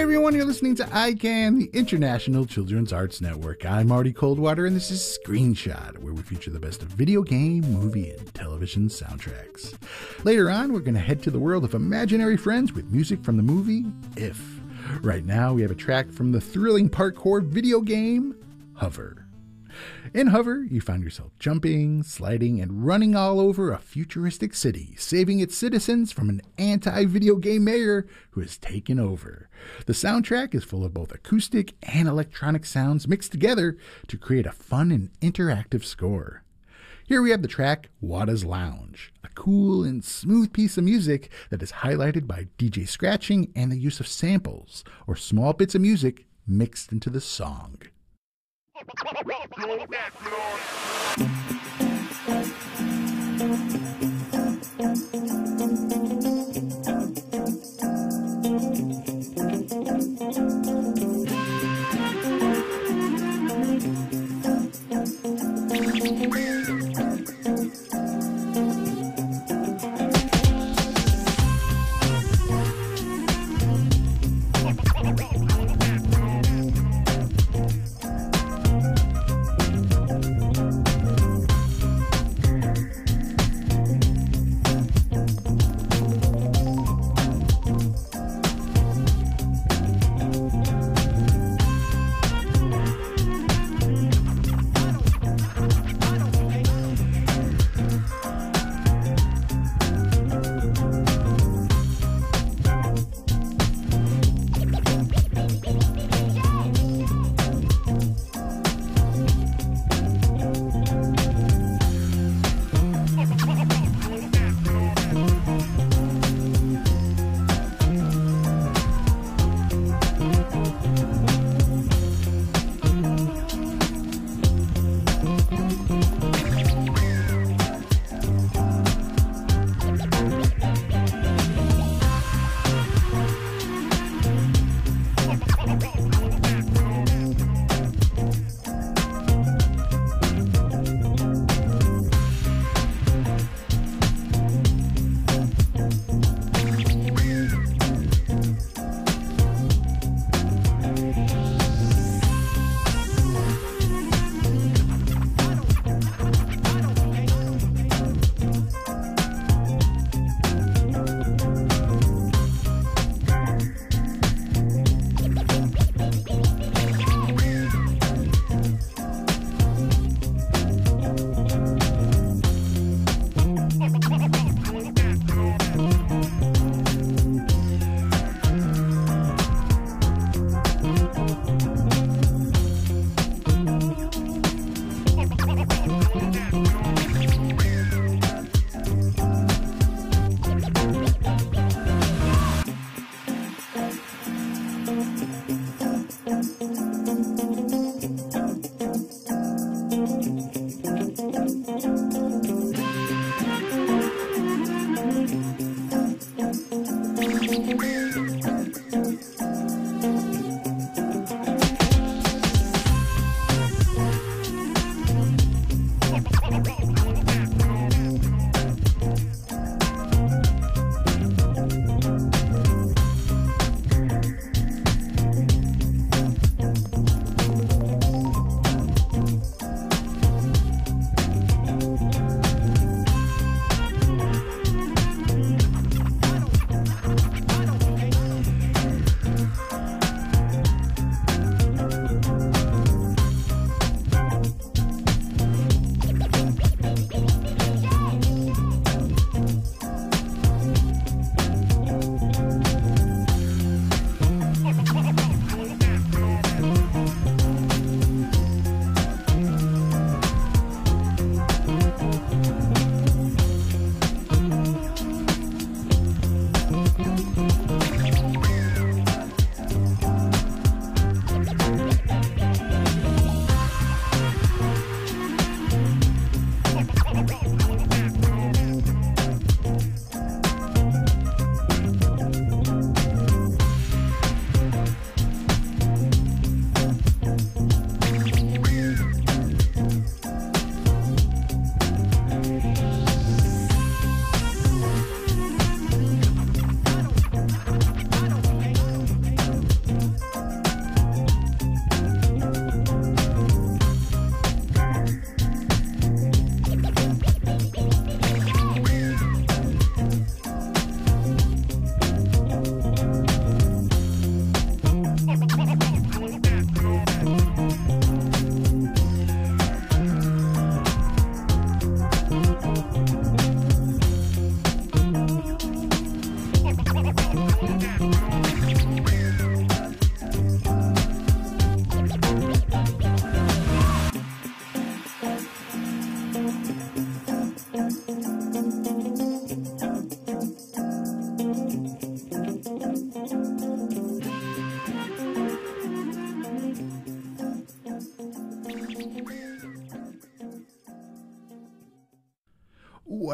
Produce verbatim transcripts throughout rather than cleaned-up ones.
everyone, you're listening to I CAN, the International Children's Arts Network. I'm Marty Coldwater, and this is Screenshot, where we feature the best of video game, movie, and television soundtracks. Later on, we're going to head to the world of imaginary friends with music from the movie If. Right now, we have a track from the thrilling parkour video game Hover. In Hover, you find yourself jumping, sliding, and running all over a futuristic city, saving its citizens from an anti-video game mayor who has taken over. The soundtrack is full of both acoustic and electronic sounds mixed together to create a fun and interactive score. Here we have the track Wada's Lounge, a cool and smooth piece of music that is highlighted by D J scratching and the use of samples, or small bits of music mixed into the song.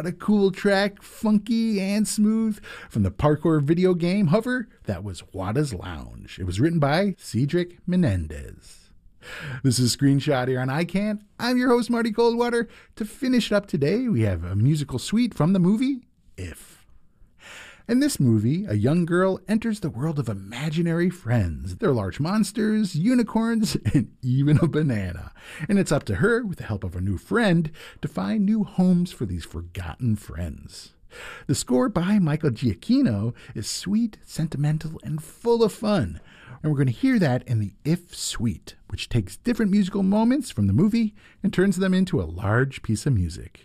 what a cool track, funky and smooth, from the parkour video game Hover. That was Wada's Lounge. It was written by Cedric Menendez. This is Screenshot here on iCann. I'm your host, Marty Coldwater. To finish it up today, we have a musical suite from the movie If. In this movie, a young girl enters the world of imaginary friends. There are large monsters, unicorns, and even a banana. And it's up to her, with the help of a new friend, to find new homes for these forgotten friends. The score by Michael Giacchino is sweet, sentimental, and full of fun. And we're going to hear that in the If Suite, which takes different musical moments from the movie and turns them into a large piece of music.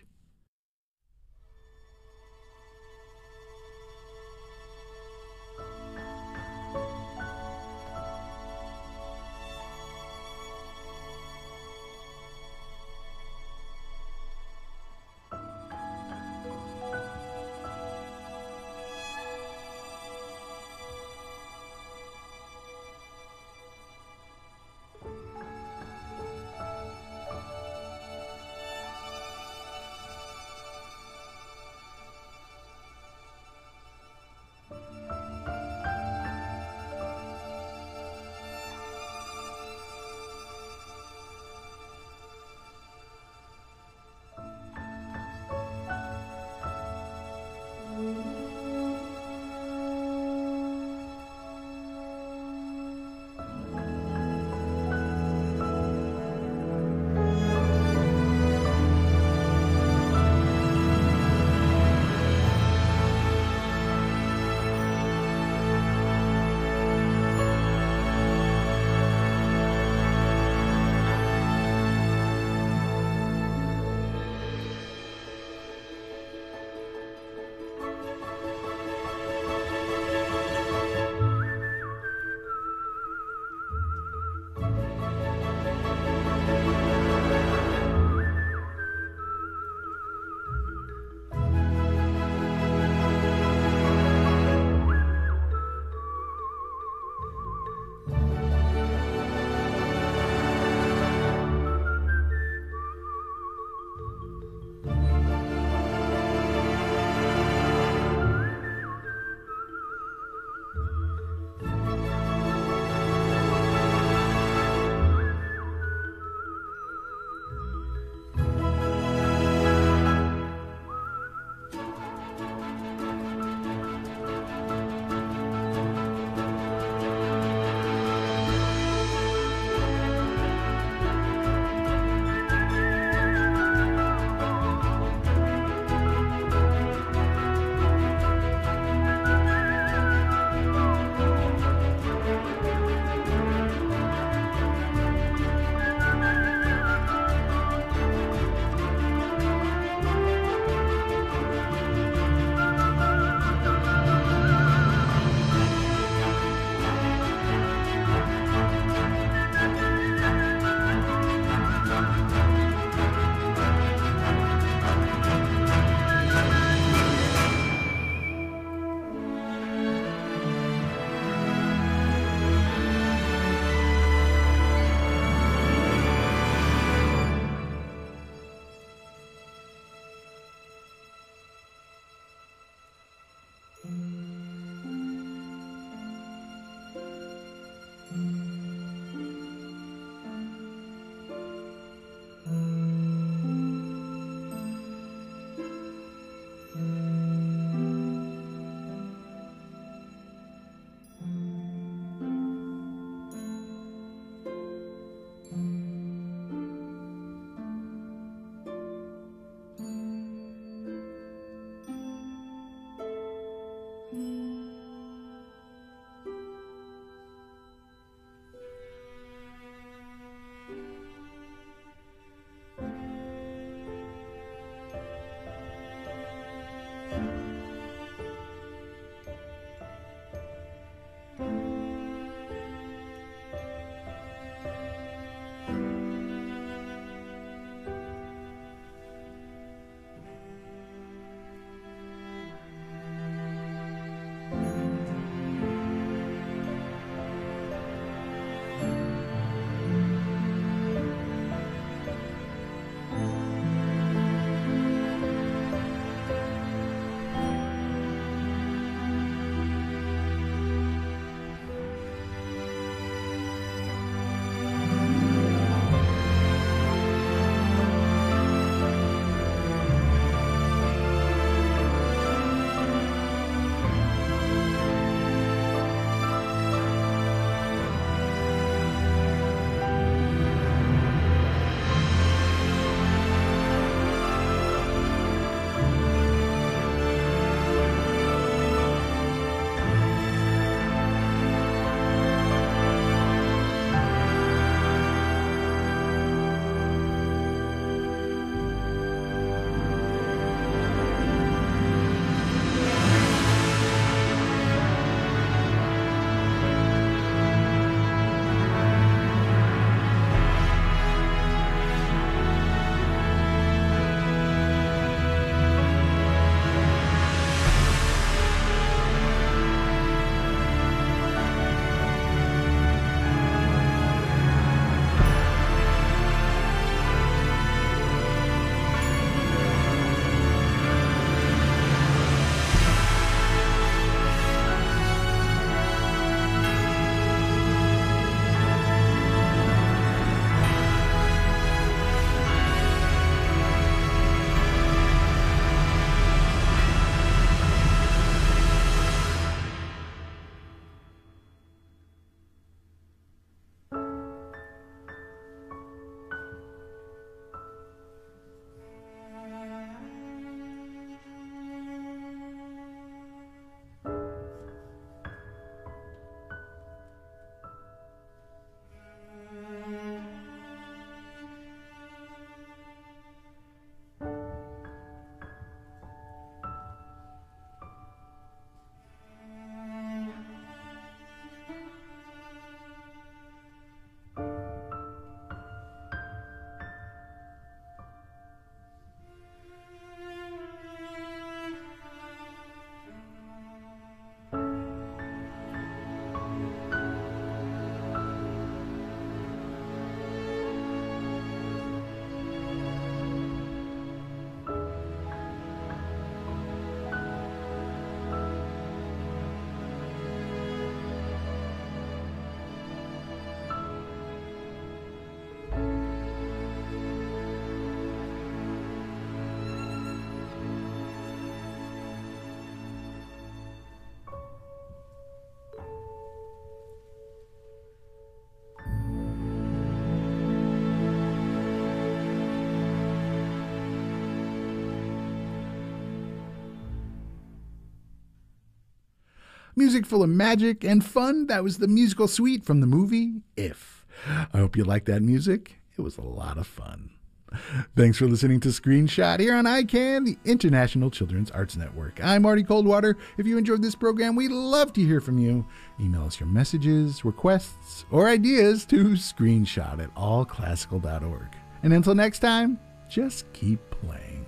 Music full of magic and fun. That was the musical suite from the movie If. I hope you liked that music. It was a lot of fun. Thanks for listening to Screenshot here on I CAN, the International Children's Arts Network. I'm Marty Coldwater. If you enjoyed this program, we'd love to hear from you. Email us your messages, requests, or ideas to screenshot at all classical dot org. And until next time, just keep playing.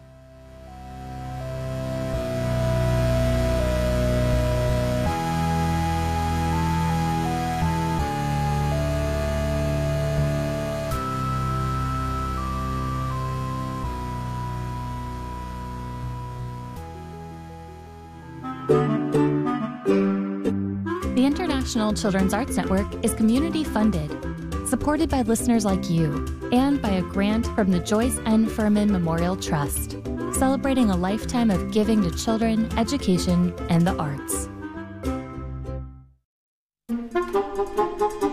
The International Children's Arts Network is community funded, supported by listeners like you, and by a grant from the Joyce N. Furman Memorial Trust, celebrating a lifetime of giving to children, education, and the arts.